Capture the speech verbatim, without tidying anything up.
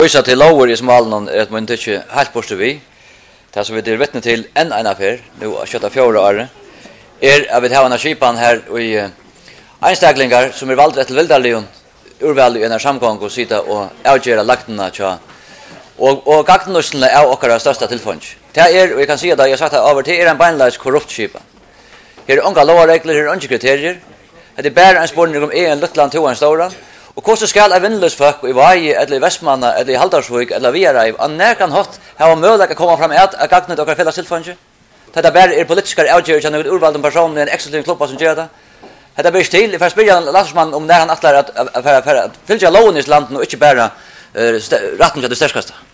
Øysa til lover i smalen er at man ikke helt borste vi. Det som vi er vittne til enn en affær, nå har kjøttet fjore året, er at vi har en skipan her i uh, einstaklingar som er valgt etter velderligen urvalg i en samgang og sida og avgjøre laktene tja. Og, og gagtenløsene er okkara største tilfang. Det er, og jeg kan si at jeg har sagt det over, det er en beinleis korrupt skipan. Her er unga lovregler, her er unge kriterier. Det er bare en spørning om en luttland to en stora. Og hvordan skal en vinnløs folk i Vaje, eller i Vestmanna, eller i Haldarsvik, eller Viareiv, an nærkan hatt ha mulighet å komme fram at at gagnet okkar felles tilfange? Det er bare er politiske avgjørelser av noen urvalgte personer i en eksklusiv klubba som gjør det. Det blir stil, for jeg spiller Landsmann om når han atler at, at, at, at, at, at fylle loven i landen og ikke bare uh, retten til det sterskeste.